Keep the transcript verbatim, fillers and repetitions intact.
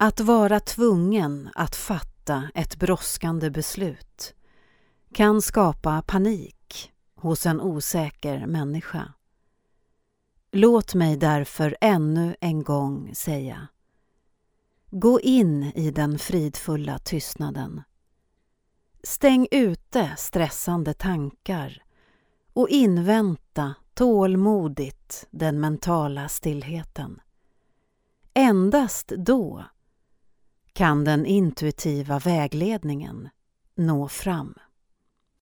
Att vara tvungen att fatta ett brådskande beslut kan skapa panik hos en osäker människa. Låt mig därför ännu en gång säga: gå in i den fridfulla tystnaden. Stäng ute stressande tankar och invänta tålmodigt den mentala stillheten. Endast då kan den intuitiva vägledningen nå fram.